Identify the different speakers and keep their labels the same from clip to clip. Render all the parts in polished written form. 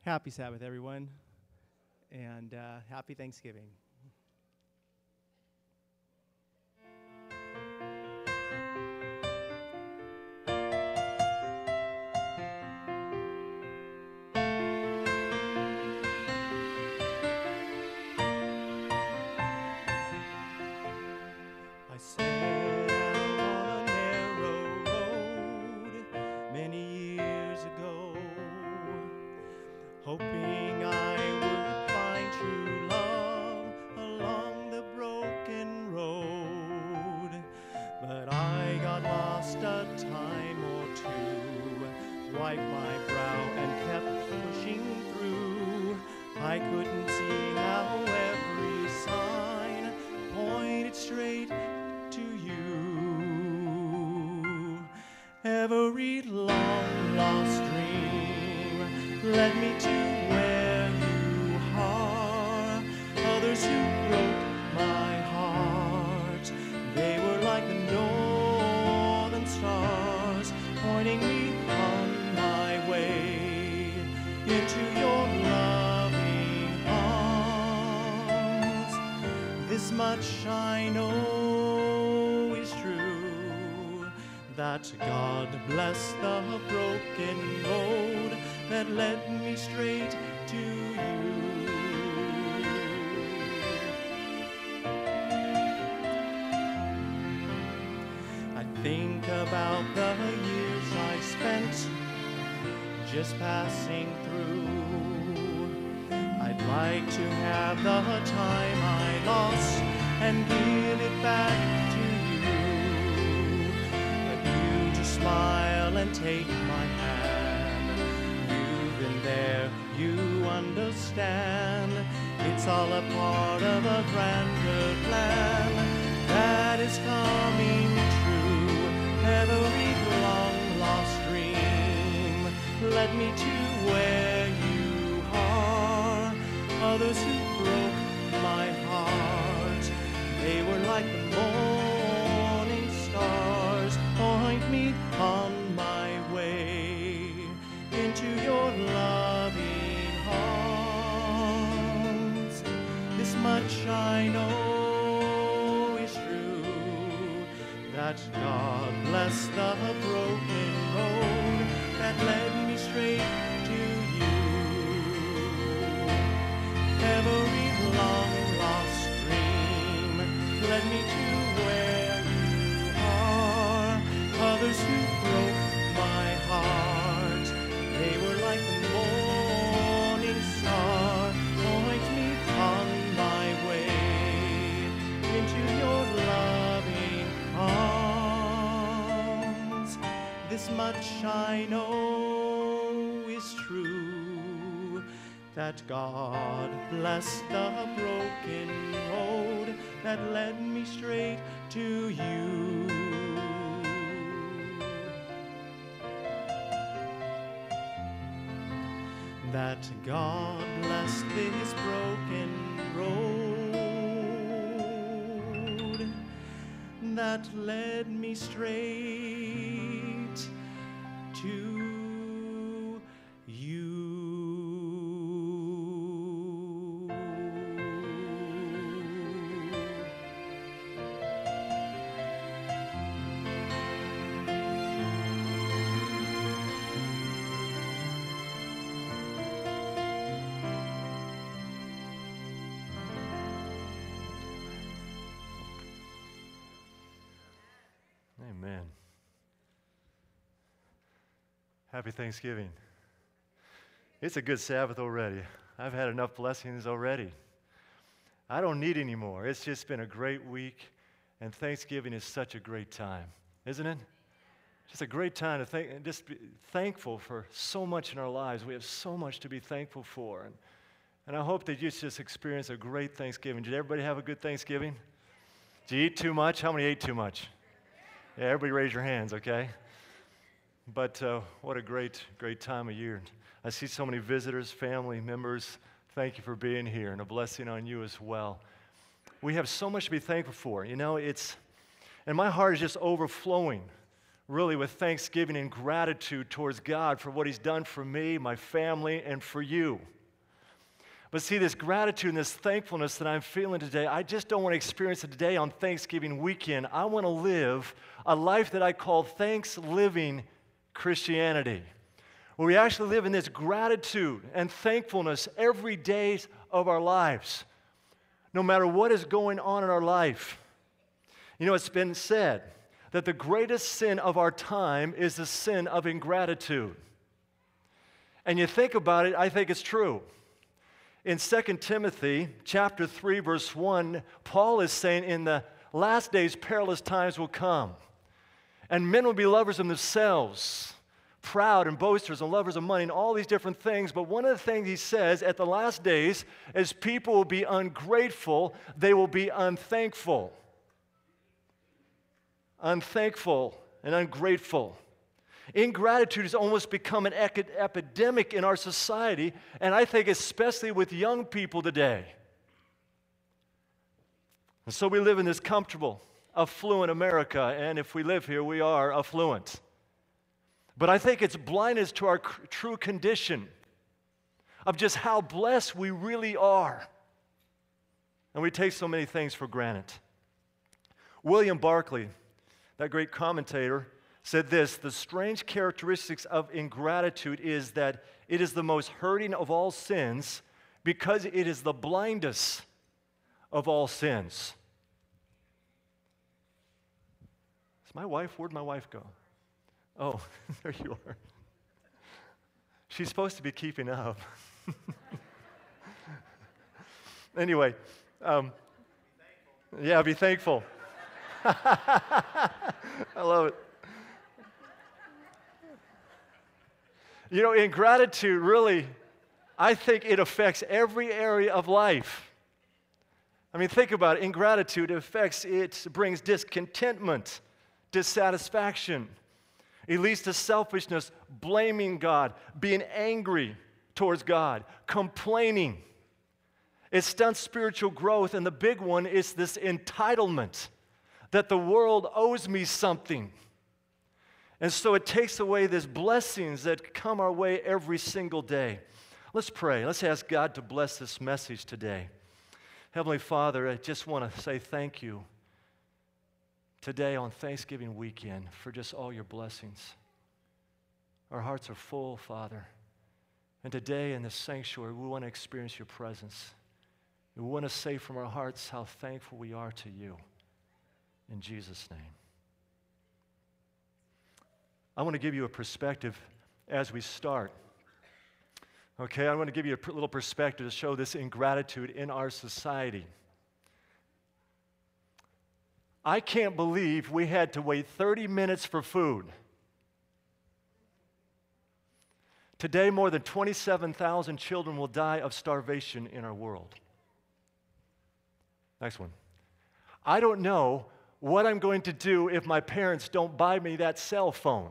Speaker 1: Happy Sabbath, everyone, and happy Thanksgiving. I set out on a narrow road many years ago, hoping I would find true love along the broken road. But I got lost a time or two, wiped my brow and kept pushing through. I couldn't see how every sign pointed straight to you. Every long lost dream led me to where you are. Others who broke my heart, they were like the northern stars, pointing me on my way into your loving arms. This much I know is true, that God bless the broken road that led me straight to you. I think about the years I spent just passing through. I'd like to have the time I lost and give it back to you. But you just smile and take my hand. You've been there, you understand. It's all a part of a grander plan that is coming true. Every long lost dream led me to where you are. Others who broke my heart, they were like the morning stars, point me on my way into your loving arms. This much I know is true, that God bless the broken road that led me straight to you. Every long lost dream led me to where you are. Others who broke my heart, they were like the morning star, point me on my way into your loving arms. This much I know is true, that God bless the broken road that led me straight to you. That God bless this broken road that led me straight to you.
Speaker 2: Amen. Happy Thanksgiving. It's a good Sabbath already. I've had enough blessings already. I don't need any more. It's just been a great week, and Thanksgiving is such a great time, isn't it? Just a great time to just be thankful for so much in our lives. We have so much to be thankful for, and I hope that you just experience a great Thanksgiving. Did everybody have a good Thanksgiving? Did you eat too much? How many ate too much? Yeah, everybody raise your hands, okay? But what a great time of year. I see so many visitors, family members. Thank you for being here, and a blessing on you as well. We have so much to be thankful for. You know, and my heart is just overflowing really with thanksgiving and gratitude towards God for what He's done for me, my family, and for you. But see, this gratitude and this thankfulness that I'm feeling today, I just don't want to experience it today on Thanksgiving weekend. I want to live a life that I call thanks-living Christianity, where we actually live in this gratitude and thankfulness every day of our lives, no matter what is going on in our life. You know, it's been said that the greatest sin of our time is the sin of ingratitude. And you think about it, I think it's true. In 2 Timothy chapter 3, verse 1, Paul is saying in the last days perilous times will come, and men will be lovers of themselves, proud and boasters and lovers of money and all these different things. But one of the things he says at the last days is people will be ungrateful, they will be unthankful. Unthankful and ungrateful. Ingratitude has almost become an epidemic in our society, and I think especially with young people today. And so we live in this comfortable, affluent America, and if we live here, we are affluent. But I think it's blindness to our true condition of just how blessed we really are. And we take so many things for granted. William Barclay, that great commentator, said this: the strange characteristics of ingratitude is that it is the most hurting of all sins because it is the blindest of all sins. Is my wife? Where'd my wife go? Oh, there you are. She's supposed to be keeping up. Anyway, yeah, be thankful. I love it. You know, ingratitude really, I think it affects every area of life. I mean, think about it. Ingratitude it brings discontentment, dissatisfaction. It leads to selfishness, blaming God, being angry towards God, complaining. It stunts spiritual growth, and the big one is this entitlement that the world owes me something. And so it takes away these blessings that come our way every single day. Let's pray. Let's ask God to bless this message today. Heavenly Father, I just want to say thank you today on Thanksgiving weekend for just all your blessings. Our hearts are full, Father. And today in this sanctuary, we want to experience your presence. We want to say from our hearts how thankful we are to you. In Jesus' name. I want to give you a perspective as we start. Okay, I want to give you a little perspective to show this ingratitude in our society. I can't believe we had to wait 30 minutes for food. Today, more than 27,000 children will die of starvation in our world. Next one. I don't know what I'm going to do if my parents don't buy me that cell phone.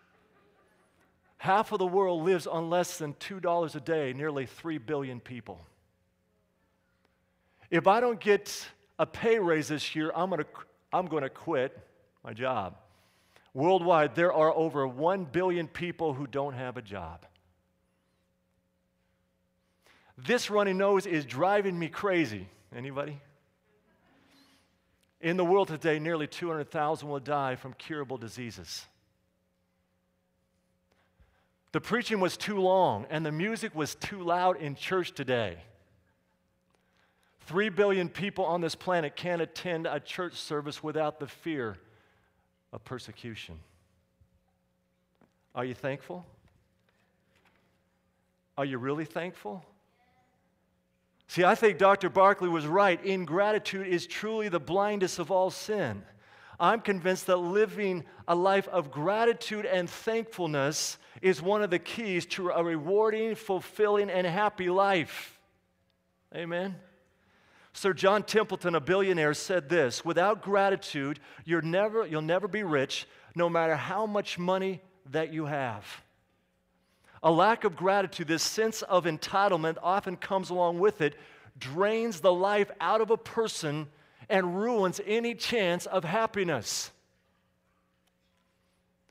Speaker 2: Half of the world lives on less than $2 a day, nearly 3 billion people. If I don't get a pay raise this year, I'm going to quit my job. Worldwide, there are over 1 billion people who don't have a job. This runny nose is driving me crazy. Anybody? In the world today, nearly 200,000 will die from curable diseases. The preaching was too long, and the music was too loud in church today. 3 billion people on this planet can't attend a church service without the fear of persecution. Are you thankful? Are you really thankful? See, I think Dr. Barclay was right. Ingratitude is truly the blindest of all sin. I'm convinced that living a life of gratitude and thankfulness is one of the keys to a rewarding, fulfilling, and happy life. Amen? Sir John Templeton, a billionaire, said this: without gratitude, you'll never be rich, no matter how much money that you have. A lack of gratitude, this sense of entitlement often comes along with it, drains the life out of a person and ruins any chance of happiness.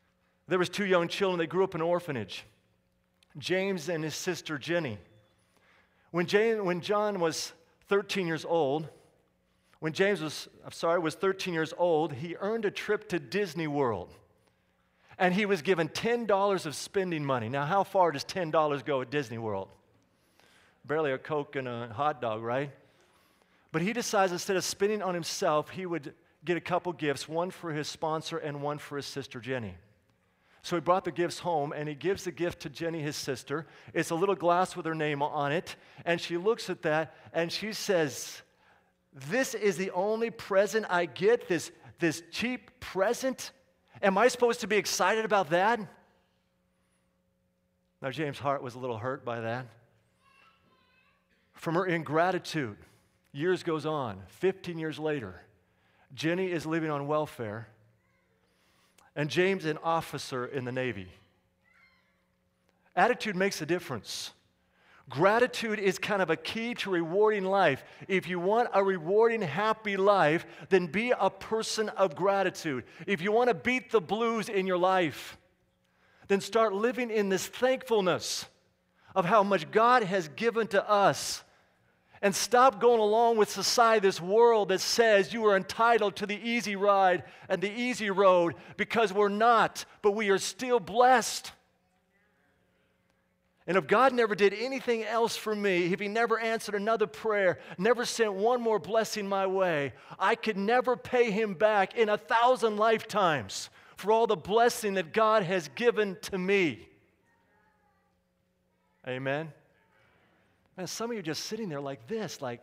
Speaker 2: There was two young children that grew up in an orphanage, James and his sister Jenny. When John was 13 years old, when James was 13 years old, he earned a trip to Disney World. And he was given $10 of spending money. Now, how far does $10 go at Disney World? Barely a Coke and a hot dog, right? But he decides instead of spending on himself, he would get a couple gifts, one for his sponsor and one for his sister Jenny. So he brought the gifts home, and he gives the gift to Jenny, his sister. It's a little glass with her name on it, and she looks at that, and she says, "This is the only present I get, this cheap present? Am I supposed to be excited about that?" Now, James' heart was a little hurt by that. From her ingratitude, years goes on. 15 years later, Jenny is living on welfare, and James an officer in the Navy. Attitude makes a difference. Gratitude is kind of a key to rewarding life. If you want a rewarding, happy life, then be a person of gratitude. If you want to beat the blues in your life, then start living in this thankfulness of how much God has given to us. And stop going along with society, this world that says you are entitled to the easy ride and the easy road, because we're not, but we are still blessed. And if God never did anything else for me, if He never answered another prayer, never sent one more blessing my way, I could never pay Him back in 1,000 lifetimes for all the blessing that God has given to me. Amen? And some of you are just sitting there like this, like,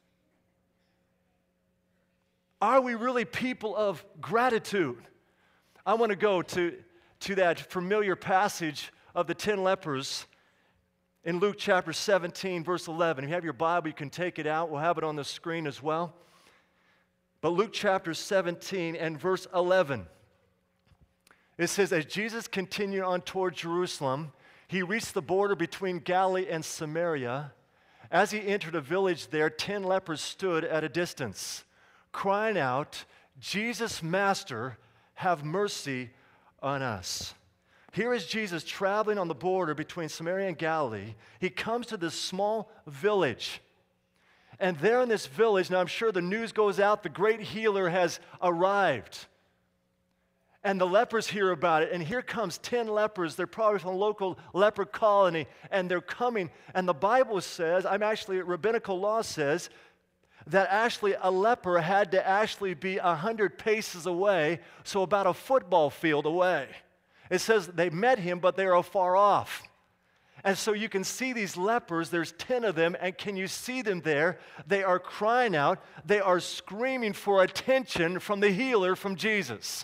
Speaker 2: are we really people of gratitude? I want to go to that familiar passage of the 10 lepers in Luke chapter 17, verse 11. If you have your Bible, you can take it out. We'll have it on the screen as well. But Luke chapter 17 and verse 11, it says, as Jesus continued on toward Jerusalem, he reached the border between Galilee and Samaria. As he entered a village there, 10 lepers stood at a distance, crying out, "Jesus, Master, have mercy on us." Here is Jesus traveling on the border between Samaria and Galilee. He comes to this small village. And there in this village, now I'm sure the news goes out, the great healer has arrived. And the lepers hear about it, and here comes 10 lepers. They're probably from a local leper colony, and they're coming. And the Bible says, rabbinical law says, that actually a leper had to actually be 100 paces away, so about a football field away. It says they met him, but they are far off. And so you can see these lepers, there's 10 of them, and can you see them there? They are crying out, they are screaming for attention from the healer, from Jesus.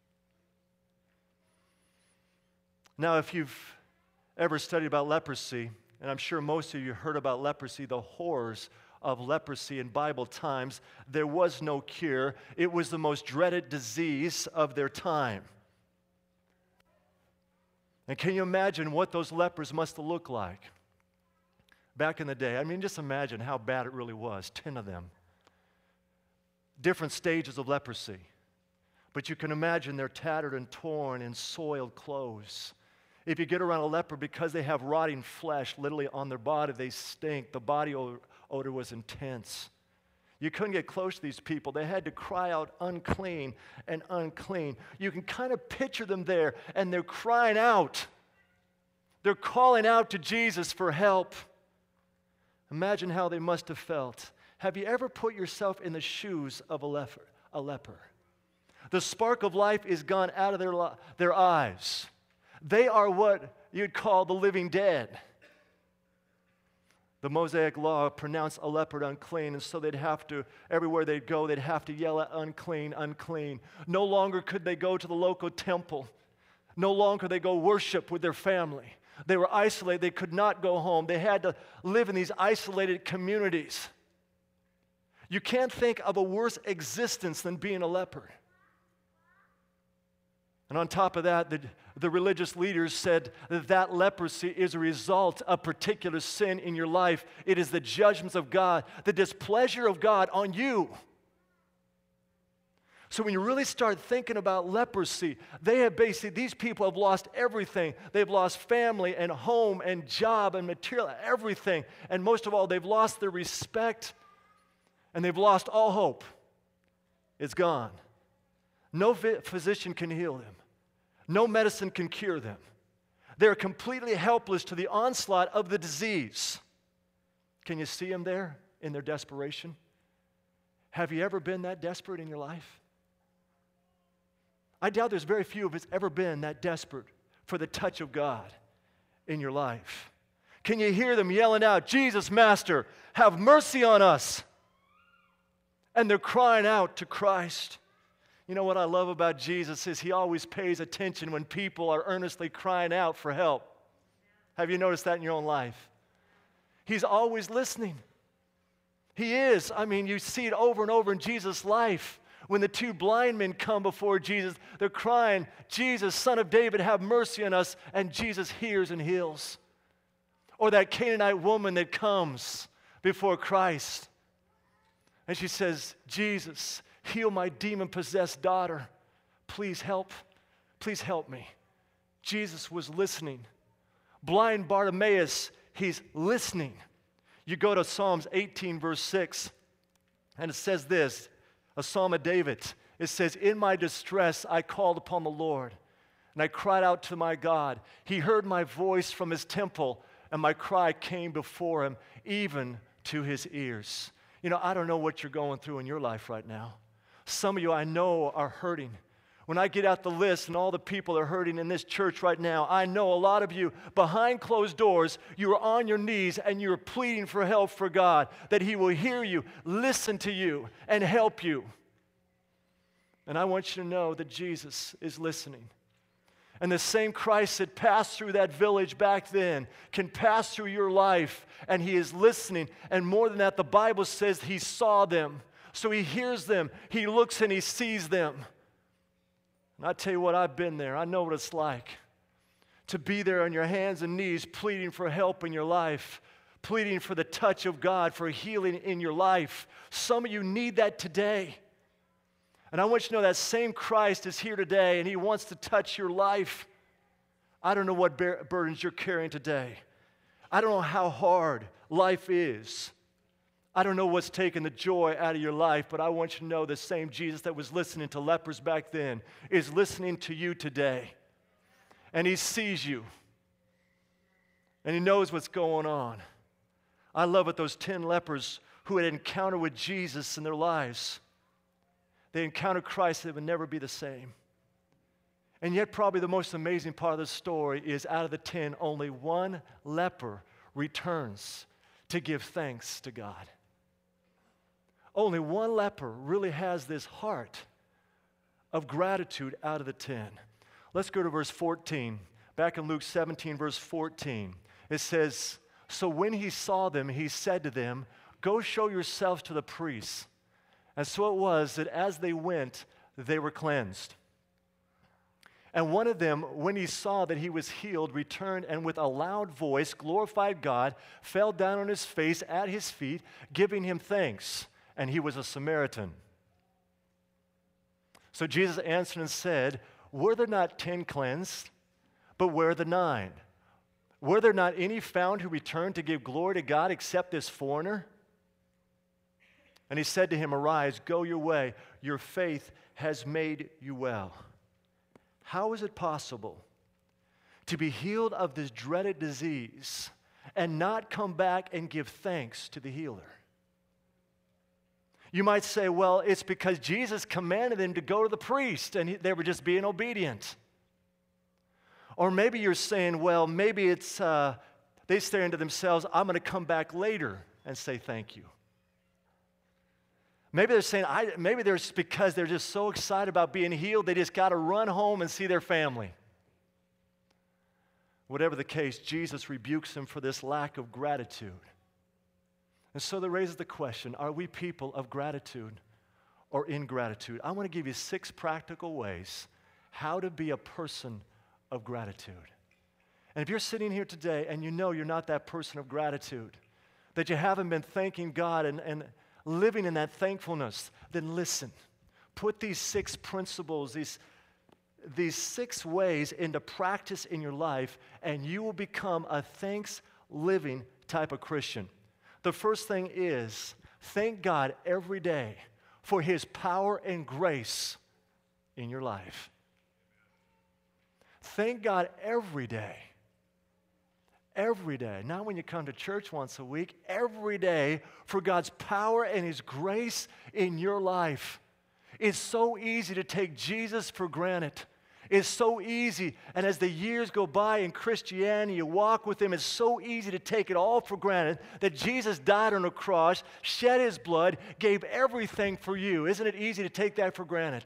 Speaker 2: Now, if you've ever studied about leprosy, and I'm sure most of you heard about leprosy, the horrors of leprosy in Bible times, there was no cure. It was the most dreaded disease of their time. And can you imagine what those lepers must have looked like back in the day? I mean, just imagine how bad it really was, 10 of them. Different stages of leprosy. But you can imagine their tattered and torn and soiled clothes. If you get around a leper, because they have rotting flesh literally on their body, they stink. The body odor was intense. You couldn't get close to these people. They had to cry out, unclean and unclean. You can kind of picture them there, and they're crying out. They're calling out to Jesus for help. Imagine how they must have felt. Have you ever put yourself in the shoes of a leper? The spark of life is gone out of their eyes. They are what you'd call the living dead. The Mosaic law pronounced a leper unclean, and so they'd have to, everywhere they'd go, they'd have to yell out, unclean, unclean. No longer could they go to the local temple. No longer could they go worship with their family. They were isolated. They could not go home. They had to live in these isolated communities. You can't think of a worse existence than being a leper. And on top of that, the religious leaders said that leprosy is a result of particular sin in your life. It is the judgments of God, the displeasure of God on you. So when you really start thinking about leprosy, these people have lost everything. They've lost family and home and job and material, everything. And most of all, they've lost their respect and they've lost all hope. It's gone. No physician can heal them. No medicine can cure them. They're completely helpless to the onslaught of the disease. Can you see them there in their desperation? Have you ever been that desperate in your life? I doubt there's very few of us ever been that desperate for the touch of God in your life. Can you hear them yelling out, "Jesus, Master, have mercy on us"? And they're crying out to Christ. You know what I love about Jesus is he always pays attention when people are earnestly crying out for help. Have you noticed that in your own life? He's always listening. He is. I mean, you see it over and over in Jesus' life. When the two blind men come before Jesus, they're crying, "Jesus, Son of David, have mercy on us." And Jesus hears and heals. Or that Canaanite woman that comes before Christ. And she says, "Jesus, heal my demon-possessed daughter. Please help. Please help me." Jesus was listening. Blind Bartimaeus, he's listening. You go to Psalms 18, verse 6, and it says this, a psalm of David. It says, "In my distress I called upon the Lord, and I cried out to my God. He heard my voice from his temple, and my cry came before him, even to his ears." You know, I don't know what you're going through in your life right now. Some of you I know are hurting. When I get out the list and all the people are hurting in this church right now, I know a lot of you, behind closed doors, you are on your knees and you're pleading for help for God, that he will hear you, listen to you, and help you. And I want you to know that Jesus is listening. And the same Christ that passed through that village back then can pass through your life, and he is listening. And more than that, the Bible says he saw them. So he hears them, he looks and he sees them. And I tell you what, I've been there. I know what it's like to be there on your hands and knees pleading for help in your life, pleading for the touch of God, for healing in your life. Some of you need that today. And I want you to know that same Christ is here today and he wants to touch your life. I don't know what burdens you're carrying today. I don't know how hard life is. I don't know what's taking the joy out of your life, but I want you to know the same Jesus that was listening to lepers back then is listening to you today. And he sees you. And he knows what's going on. I love it, those 10 lepers who had encountered with Jesus in their lives. They encountered Christ, they would never be the same. And yet probably the most amazing part of the story is out of the 10, only one leper returns to give thanks to God. Only one leper really has this heart of gratitude out of the 10. Let's go to verse 14. Back in Luke 17, verse 14. It says, "So when he saw them, he said to them, 'Go show yourselves to the priests.' And so it was that as they went, they were cleansed. And one of them, when he saw that he was healed, returned and with a loud voice glorified God, fell down on his face at his feet, giving him thanks. And he was a Samaritan. So Jesus answered and said, 'Were there not 10 cleansed? But where are the 9? Were there not any found who returned to give glory to God except this foreigner?' And he said to him, 'Arise, go your way. Your faith has made you well.'" How is it possible to be healed of this dreaded disease and not come back and give thanks to the healer? You might say, well, it's because Jesus commanded them to go to the priest and they were just being obedient. Or maybe you're saying, well, maybe it's they say unto themselves, "I'm going to come back later and say thank you." Maybe they're saying, maybe they're because they're just so excited about being healed, they just got to run home and see their family. Whatever the case, Jesus rebukes them for this lack of gratitude. And so that raises the question, are we people of gratitude or ingratitude? I want to give you 6 practical ways how to be a person of gratitude. And if you're sitting here today and you know you're not that person of gratitude, that you haven't been thanking God and living in that thankfulness, then listen. Put these 6 principles, these 6 ways into practice in your life, and you will become a thanks-living type of Christian. The first thing is, thank God every day for His power and grace in your life. Thank God every day. Every day. Not when you come to church once a week. Every day for God's power and His grace in your life. It's so easy to take Jesus for granted. It's so easy. And as the years go by in Christianity, you walk with Him, it's so easy to take it all for granted that Jesus died on a cross, shed His blood, gave everything for you. Isn't it easy to take that for granted?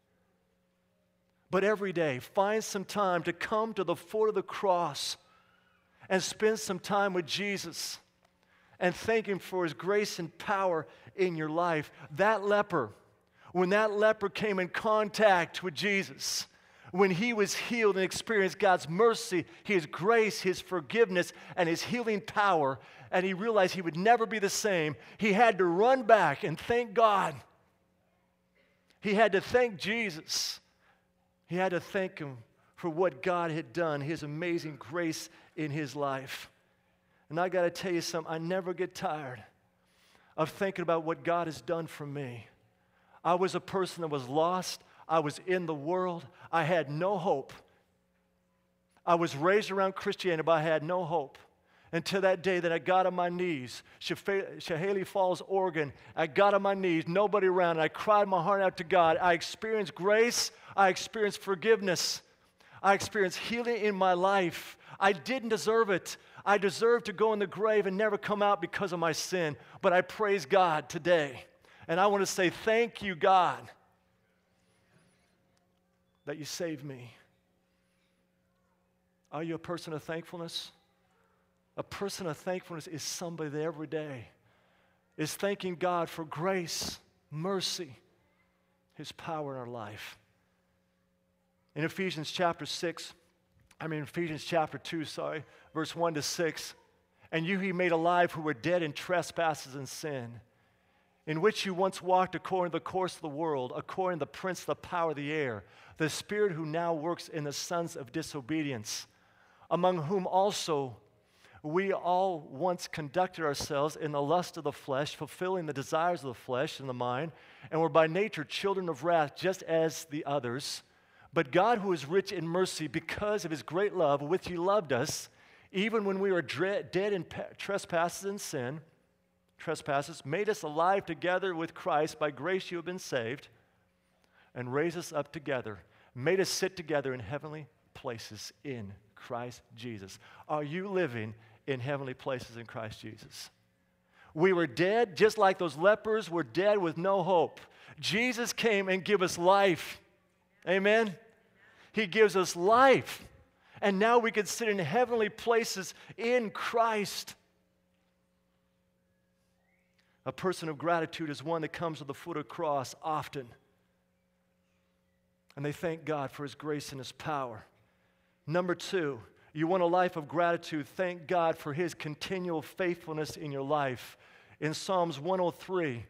Speaker 2: But every day, find some time to come to the foot of the cross and spend some time with Jesus and thank Him for His grace and power in your life. That leper, when that leper came in contact with Jesus, when he was healed and experienced God's mercy, His grace, His forgiveness, and His healing power, and he realized he would never be the same, he had to run back and thank God. He had to thank Jesus. He had to thank Him for what God had done, His amazing grace in his life. And I got to tell you something, I never get tired of thinking about what God has done for me. I was a person that was lost. I was in the world. I had no hope. I was raised around Christianity, but I had no hope. Until that day that I got on my knees, Chehalis Falls, Oregon, I got on my knees, nobody around, and I cried my heart out to God. I experienced grace. I experienced forgiveness. I experienced healing in my life. I didn't deserve it. I deserved to go in the grave and never come out because of my sin. But I praise God today. And I want to say thank you, God, that you saved me. Are you a person of thankfulness? A person of thankfulness is somebody that every day is thanking God for grace, mercy, His power in our life. In Ephesians chapter 2, verse 1 to 6, and you He made alive who were dead in trespasses and sin, in which you once walked according to the course of the world, according to the prince of the power of the air, the spirit who now works in the sons of disobedience, among whom also we all once conducted ourselves in the lust of the flesh, fulfilling the desires of the flesh and the mind, and were by nature children of wrath, just as the others. But God, who is rich in mercy, because of His great love with which He loved us, even when we were dead in trespasses and sin, made us alive together with Christ. By grace you have been saved, and raised us up together, made us sit together in heavenly places in Christ Jesus. Are you living in heavenly places in Christ Jesus? We were dead, just like those lepers were dead with no hope. Jesus came and gave us life. Amen? He gives us life. And now we can sit in heavenly places in Christ. A person of gratitude is one that comes to the foot of the cross often. And they thank God for His grace and His power. Number 2, you want a life of gratitude. Thank God for His continual faithfulness in your life. In Psalms 103,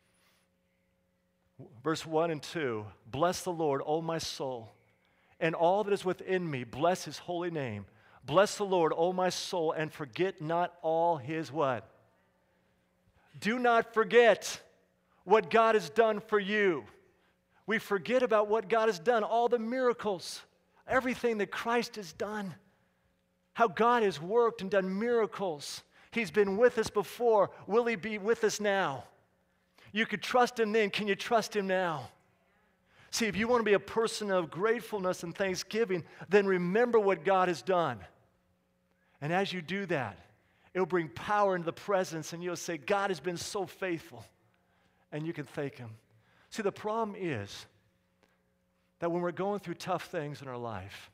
Speaker 2: verse 1 and 2, bless the Lord, O my soul, and all that is within me, bless His holy name. Bless the Lord, O my soul, and forget not all His what? Do not forget what God has done for you. We forget about what God has done, all the miracles, everything that Christ has done, how God has worked and done miracles. He's been with us before. Will He be with us now? You could trust Him then. Can you trust Him now? See, if you want to be a person of gratefulness and thanksgiving, then remember what God has done. And as you do that, it'll bring power into the presence, and you'll say, God has been so faithful. And you can thank Him. See, the problem is that when we're going through tough things in our life,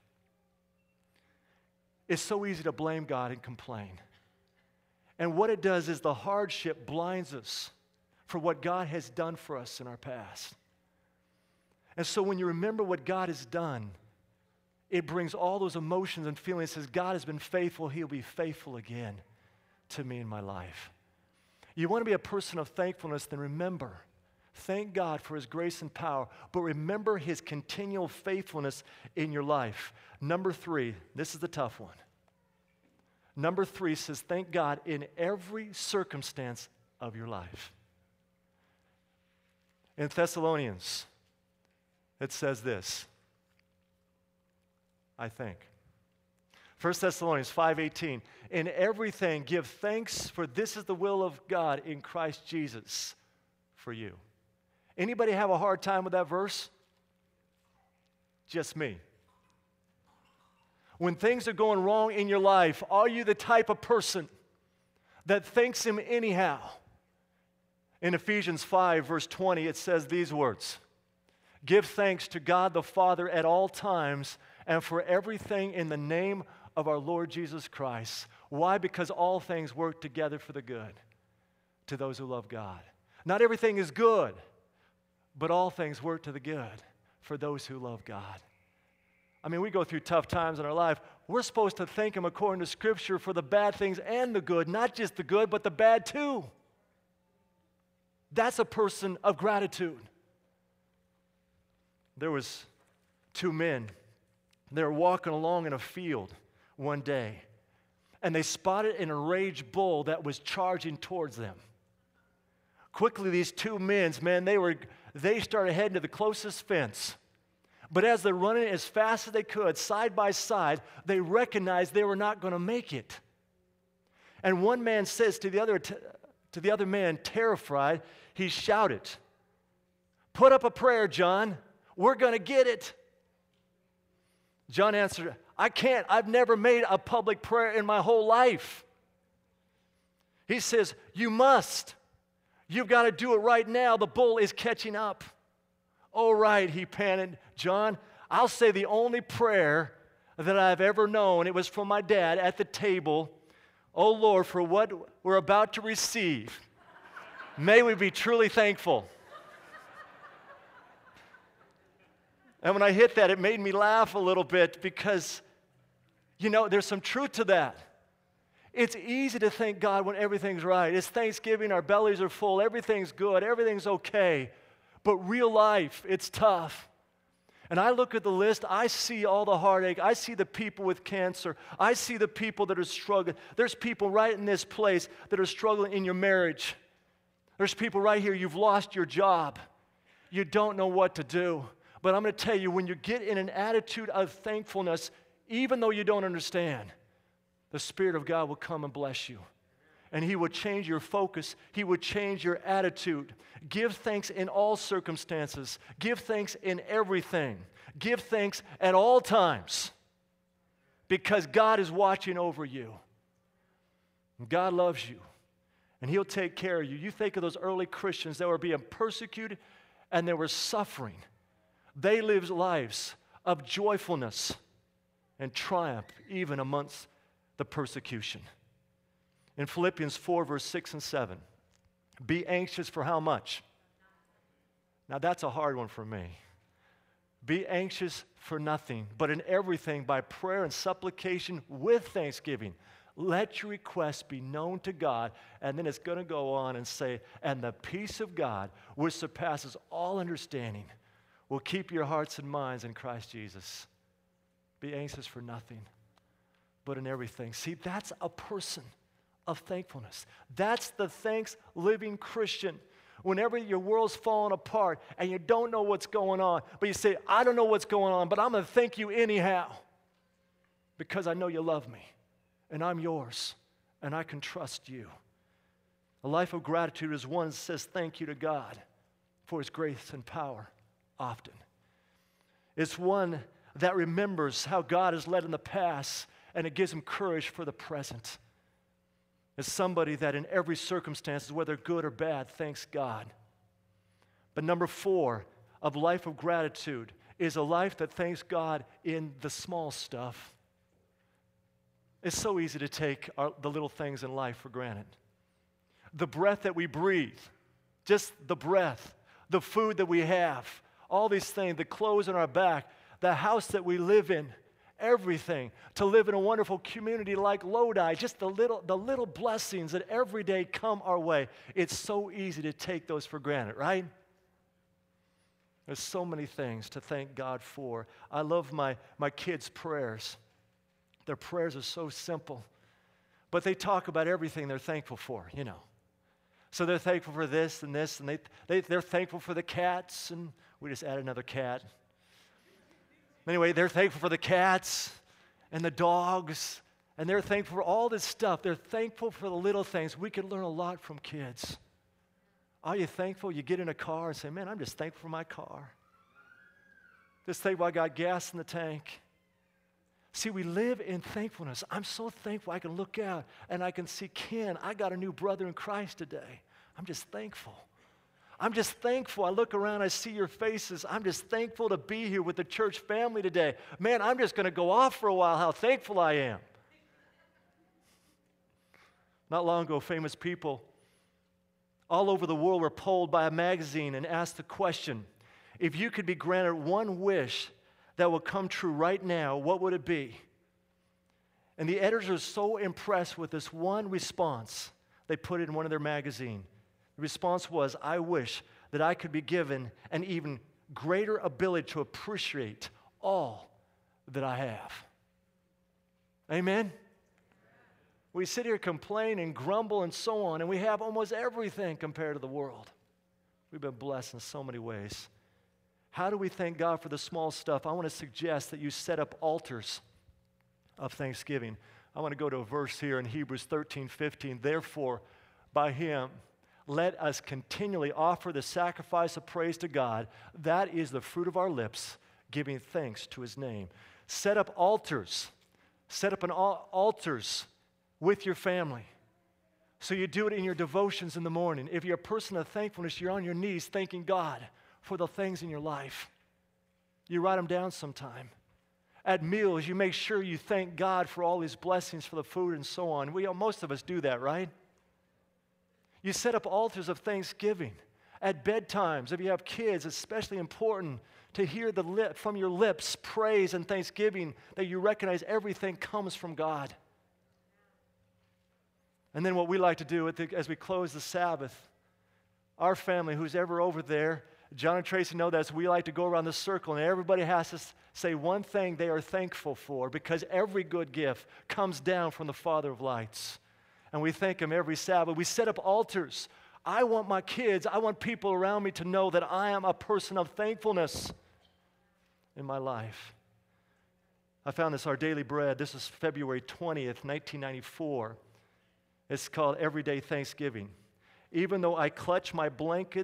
Speaker 2: it's so easy to blame God and complain. And what it does is the hardship blinds us for what God has done for us in our past. And so when you remember what God has done, it brings all those emotions and feelings. It says, God has been faithful. He'll be faithful again to me in my life. You want to be a person of thankfulness, then remember Thank God for His grace and power, but remember His continual faithfulness in your life. Number 3, this is the tough one. Number 3 says, thank God in every circumstance of your life. In Thessalonians, it says this, I think. 1 Thessalonians 5:18, in everything give thanks, for this is the will of God in Christ Jesus for you. Anybody have a hard time with that verse? Just me. When things are going wrong in your life, are you the type of person that thanks Him anyhow? In Ephesians 5, verse 20, it says these words, give thanks to God the Father at all times and for everything in the name of our Lord Jesus Christ. Why? Because all things work together for the good to those who love God. Not everything is good, but all things work to the good for those who love God. I mean, we go through tough times in our life. We're supposed to thank Him according to Scripture for the bad things and the good, not just the good, but the bad too. That's a person of gratitude. There was 2 men. They were walking along in a field one day, and they spotted an enraged bull that was charging towards them. Quickly, these 2 men, they started heading to the closest fence. But as they're running as fast as they could, side by side, they recognized they were not going to make it. And one man says to the other man, terrified, he shouted, put up a prayer, John. We're going to get it. John answered, I can't. I've never made a public prayer in my whole life. He says, you must. You've got to do it right now. The bull is catching up. Oh, right, he panted. John, I'll say the only prayer that I've ever known. It was from my dad at the table. Oh, Lord, for what we're about to receive, may we be truly thankful. And when I hit that, it made me laugh a little bit because, there's some truth to that. It's easy to thank God when everything's right. It's Thanksgiving, our bellies are full, everything's good, everything's okay. But real life, it's tough. And I look at the list, I see all the heartache. I see the people with cancer. I see the people that are struggling. There's people right in this place that are struggling in your marriage. There's people right here, you've lost your job. You don't know what to do. But I'm going to tell you, when you get in an attitude of thankfulness, even though you don't understand, the Spirit of God will come and bless you. And He would change your focus. He would change your attitude. Give thanks in all circumstances. Give thanks in everything. Give thanks at all times. Because God is watching over you. And God loves you. And He'll take care of you. You think of those early Christians that were being persecuted and they were suffering. They lived lives of joyfulness and triumph even amongst the persecution. In Philippians 4, verse 6 and 7, be anxious for how much? Now that's a hard one for me. Be anxious for nothing, but in everything by prayer and supplication with thanksgiving. Let your requests be known to God, and then it's going to go on and say, and the peace of God, which surpasses all understanding, will keep your hearts and minds in Christ Jesus. Be anxious for nothing, but in everything. See, that's a person of thankfulness. That's the thanks living Christian. Whenever your world's falling apart and you don't know what's going on, but you say, I don't know what's going on, but I'm going to thank you anyhow because I know you love me and I'm yours and I can trust you. A life of gratitude is one that says thank you to God for His grace and power often. It's one that remembers how God has led in the past and it gives him courage for the present. It's somebody that in every circumstance, whether good or bad, thanks God. But number 4 of life of gratitude is a life that thanks God in the small stuff. It's so easy to take the little things in life for granted. The breath that we breathe, just the breath, the food that we have, all these things, the clothes on our back, the house that we live in, everything, to live in a wonderful community like Lodi, just the little blessings that every day come our way. It's so easy to take those for granted, right? There's so many things to thank God for. I love my kids' prayers. Their prayers are so simple, but they talk about everything they're thankful for, you know. So they're thankful for this, and they're thankful for the cats, and we just add another cat. Anyway, they're thankful for the cats and the dogs, and they're thankful for all this stuff. They're thankful for the little things. We can learn a lot from kids. Are you thankful? You get in a car and say, man, I'm just thankful for my car. Just thankful I got gas in the tank. See, we live in thankfulness. I'm so thankful I can look out and I can see Ken. I got a new brother in Christ today. I'm just thankful. I'm just thankful. I look around, I see your faces. I'm just thankful to be here with the church family today. Man, I'm just going to go off for a while how thankful I am. Not long ago, famous people all over the world were polled by a magazine and asked the question, if you could be granted one wish that will come true right now, what would it be? And the editors are so impressed with this one response, they put it in one of their magazines. The response was, I wish that I could be given an even greater ability to appreciate all that I have. Amen? We sit here, complain and grumble and so on, and we have almost everything compared to the world. We've been blessed in so many ways. How do we thank God for the small stuff? I want to suggest that you set up altars of thanksgiving. I want to go to a verse here in Hebrews 13:15. Therefore, by him, let us continually offer the sacrifice of praise to God. That is the fruit of our lips, giving thanks to his name. Set up altars. Set up altars with your family. So you do it in your devotions in the morning. If you're a person of thankfulness, you're on your knees thanking God for the things in your life. You write them down sometime. At meals, you make sure you thank God for all his blessings, for the food and so on. Most of us do that, right? You set up altars of thanksgiving. At bedtimes, if you have kids, it's especially important to hear from your lips praise and thanksgiving, that you recognize everything comes from God. And then what we like to do as we close the Sabbath, our family, who's ever over there, John and Tracy know that, so we like to go around the circle, and everybody has to say one thing they are thankful for, because every good gift comes down from the Father of lights. And we thank him every Sabbath. We set up altars. I want my kids, I want people around me to know that I am a person of thankfulness in my life. I found this, Our Daily Bread. This is February 20th, 1994. It's called Everyday Thanksgiving. Even though I clutch my blanket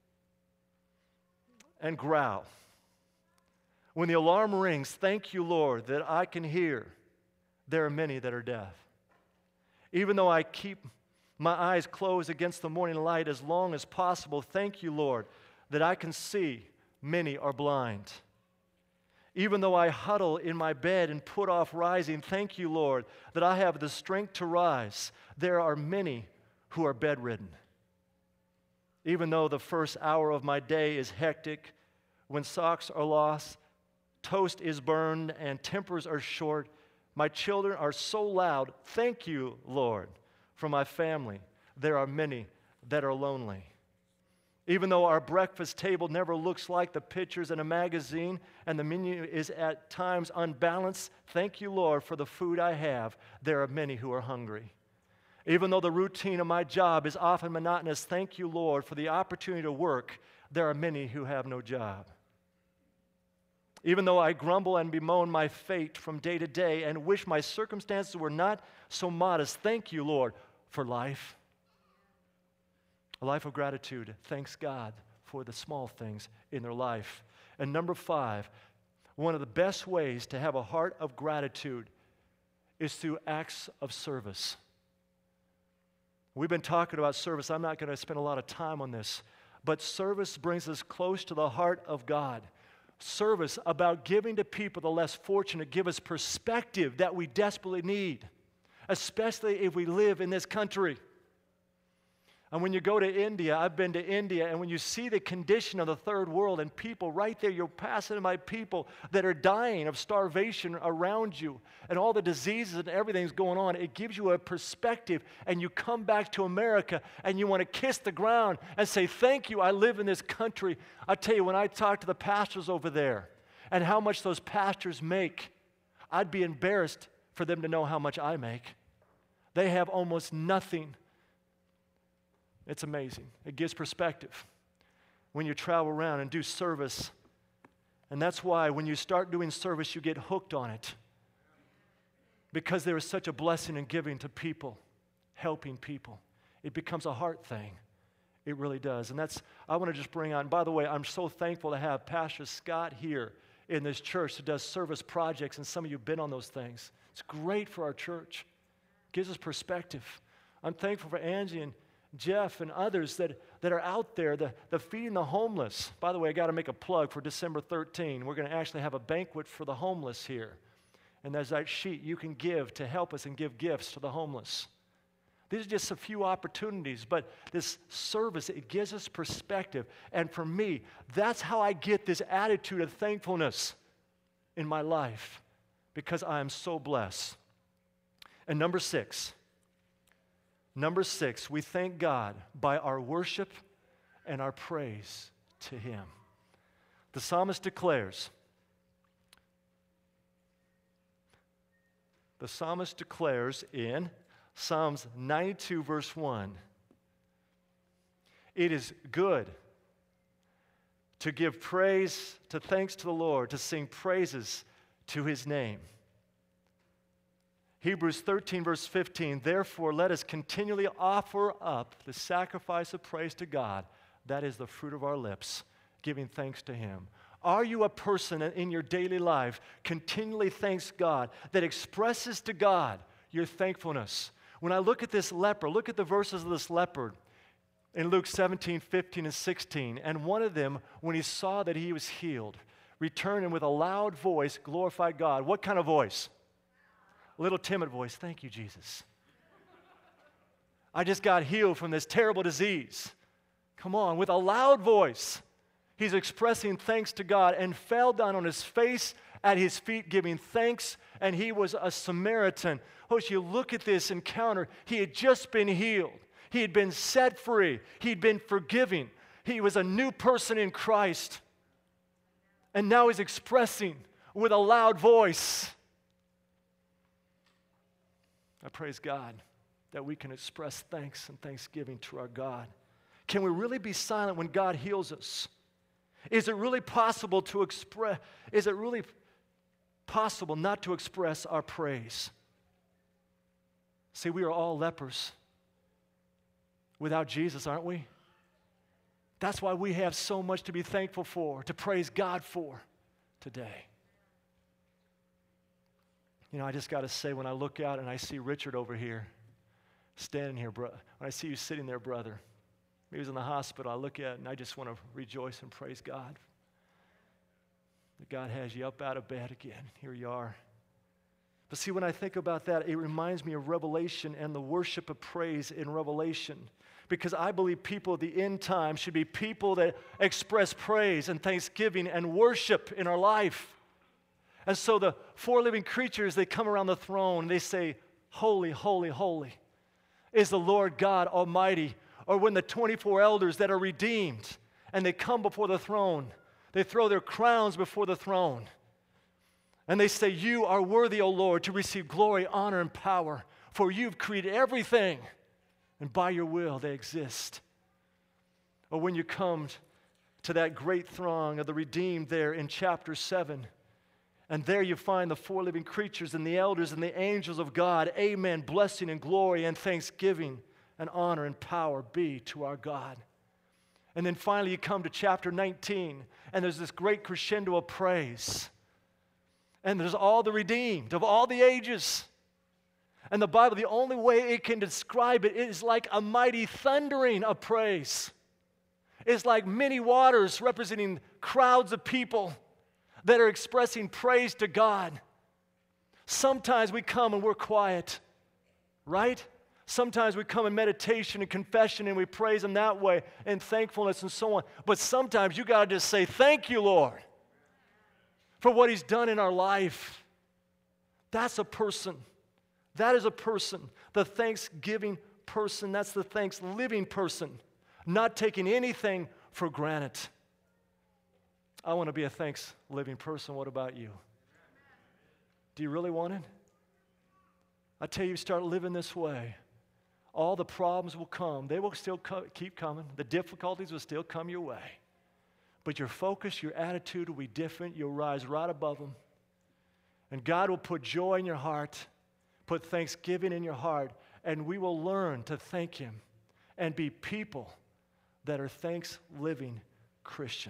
Speaker 2: and growl, when the alarm rings, thank you, Lord, that I can hear. There are many that are deaf. Even though I keep my eyes closed against the morning light as long as possible, thank you, Lord, that I can see. Many are blind. Even though I huddle in my bed and put off rising, thank you, Lord, that I have the strength to rise. There are many who are bedridden. Even though the first hour of my day is hectic, when socks are lost, toast is burned, and tempers are short, my children are so loud. Thank you, Lord, for my family. There are many that are lonely. Even though our breakfast table never looks like the pictures in a magazine and the menu is at times unbalanced, thank you, Lord, for the food I have. There are many who are hungry. Even though the routine of my job is often monotonous, thank you, Lord, for the opportunity to work. There are many who have no job. Even though I grumble and bemoan my fate from day to day and wish my circumstances were not so modest, thank you, Lord, for life. A life of gratitude. Thanks God for the small things in their life. And number 5, one of the best ways to have a heart of gratitude is through acts of service. We've been talking about service. I'm not going to spend a lot of time on this, but service brings us close to the heart of God. Service about giving to people the less fortunate, give us perspective that we desperately need, especially if we live in this country. And when you go to India, I've been to India, and when you see the condition of the third world and people right there, you're passing by people that are dying of starvation around you and all the diseases and everything's going on. It gives you a perspective, and you come back to America and you want to kiss the ground and say, thank you, I live in this country. I tell you, when I talk to the pastors over there and how much those pastors make, I'd be embarrassed for them to know how much I make. They have almost nothing. It's amazing. It gives perspective when you travel around and do service. And that's why when you start doing service, you get hooked on it. Because there is such a blessing in giving to people, helping people. It becomes a heart thing. It really does. And I want to just bring on, by the way, I'm so thankful to have Pastor Scott here in this church that does service projects, and some of you have been on those things. It's great for our church. It gives us perspective. I'm thankful for Angie and Jeff and others that are out there, the feeding the homeless. By the way, I got to make a plug for December 13. We're going to actually have a banquet for the homeless here. And there's that sheet you can give to help us and give gifts to the homeless. These are just a few opportunities, but this service, it gives us perspective. And for me, that's how I get this attitude of thankfulness in my life, because I am so blessed. And number six, we thank God by our worship and our praise to Him. The psalmist declares in Psalms 92, verse 1, it is good to give praise, to thanks to the Lord, to sing praises to His name. Hebrews 13, verse 15, therefore let us continually offer up the sacrifice of praise to God. That is the fruit of our lips, giving thanks to Him. Are you a person in your daily life continually thanks God, that expresses to God your thankfulness? When I look at this leper, look at the verses of this leper in Luke 17, 15, and 16. And one of them, when he saw that he was healed, returned and with a loud voice glorified God. What kind of voice? A little timid voice. Thank you, Jesus. I just got healed from this terrible disease. Come on, with a loud voice, he's expressing thanks to God and fell down on his face at His feet, giving thanks, and he was a Samaritan. Oh, as you look at this encounter, he had just been healed. He had been set free. He'd been forgiven. He was a new person in Christ. And now he's expressing with a loud voice. I praise God that we can express thanks and thanksgiving to our God. Can we really be silent when God heals us? Is it really possible not to express our praise? See, we are all lepers without Jesus, aren't we? That's why we have so much to be thankful for, to praise God for today. You know, I just got to say, when I look out and I see Richard over here, standing here, when I see you sitting there, brother, he was in the hospital, I look at it and I just want to rejoice and praise God that God has you up out of bed again. Here you are. But see, when I think about that, it reminds me of Revelation and the worship of praise in Revelation. Because I believe people at the end time should be people that express praise and thanksgiving and worship in our life. And so the four living creatures, they come around the throne and they say, holy, holy, holy is the Lord God Almighty. Or when the 24 elders that are redeemed and they come before the throne, they throw their crowns before the throne. And they say, you are worthy, O Lord, to receive glory, honor, and power, for you've created everything, and by your will they exist. Or when you come to that great throng of the redeemed there in chapter 7, and there you find the four living creatures and the elders and the angels of God. Amen. Blessing and glory and thanksgiving and honor and power be to our God. And then finally you come to chapter 19, and there's this great crescendo of praise. And there's all the redeemed of all the ages. And the Bible, the only way it can describe it is like a mighty thundering of praise. It's like many waters representing crowds of people that are expressing praise to God. Sometimes we come and we're quiet, right? Sometimes we come in meditation and confession and we praise Him that way and thankfulness and so on. But sometimes you got to just say, thank you, Lord, for what He's done in our life. That's a person. That is a person. The thanksgiving person, that's the thanks living person. Not taking anything for granted. I want to be a thanks living person. What about you? Do you really want it? I tell you, start living this way. All the problems will come. They will still keep coming. The difficulties will still come your way. But your focus, your attitude will be different. You'll rise right above them. And God will put joy in your heart, put thanksgiving in your heart, and we will learn to thank Him and be people that are thanks-living Christian.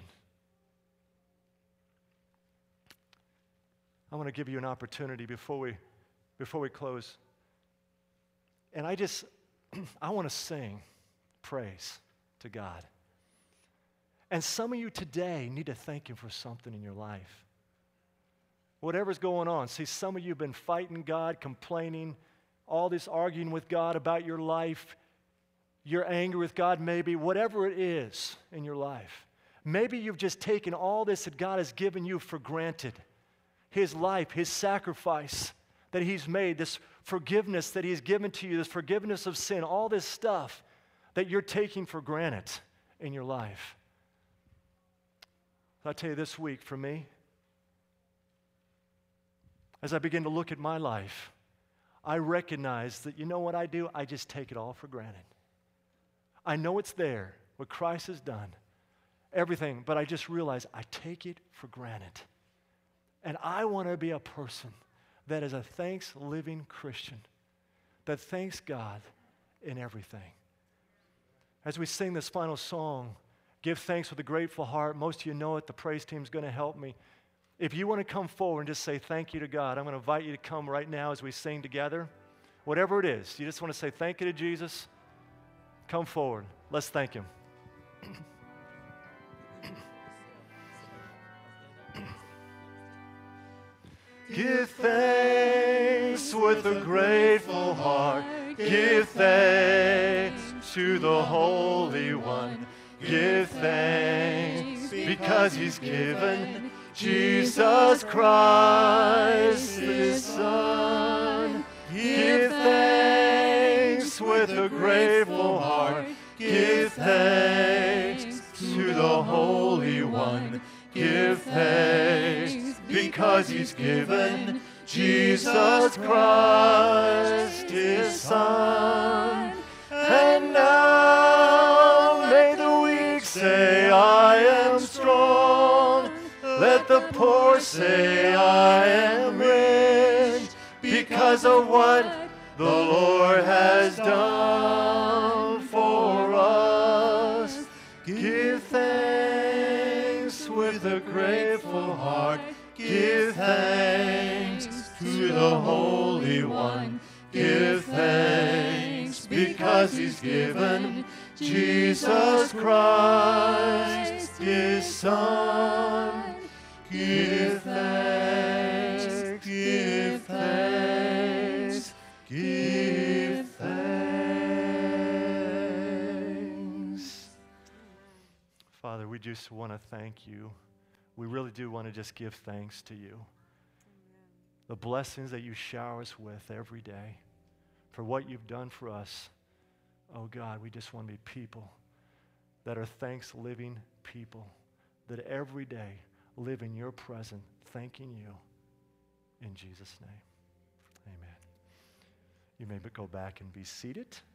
Speaker 2: I want to give you an opportunity before we close. And I want to sing praise to God. And some of you today need to thank Him for something in your life. Whatever's going on. See, some of you have been fighting God, complaining, all this arguing with God about your life. You're angry with God maybe, whatever it is in your life. Maybe you've just taken all this that God has given you for granted. His life, His sacrifice that He's made, this forgiveness that He's given to you, this forgiveness of sin, all this stuff that you're taking for granted in your life. I'll tell you this week, for me, as I begin to look at my life, I recognize that, you know what I do? I just take it all for granted. I know it's there, what Christ has done, everything, but I just realize I take it for granted. And I want to be a person that is a thanks-living Christian, that thanks God in everything. As we sing this final song, Give Thanks with a Grateful Heart, most of you know it, the praise team's going to help me. If you want to come forward and just say thank you to God, I'm going to invite you to come right now as we sing together. Whatever it is, you just want to say thank you to Jesus, come forward. Let's thank Him. Give thanks with a grateful heart. Give thanks to the Holy One. Give thanks because He's given Jesus Christ, His Son. Give thanks with a grateful heart. Give thanks to the Holy One. Give thanks because He's given Jesus Christ, His Son. And now may the weak say, I am strong. Let the poor say, I am rich, because of what the Lord has done for us. Give thanks with a grateful heart. Give thanks to the Holy One. Give thanks because He's given Jesus Christ, His Son. Give thanks, give thanks, give thanks. Father, we just want to thank You. We really do want to just give thanks to You. The blessings that You shower us with every day, for what You've done for us. Oh God, we just want to be people that are thanks-living people, that every day live in Your presence, thanking You. In Jesus' name, amen. You may go back and be seated.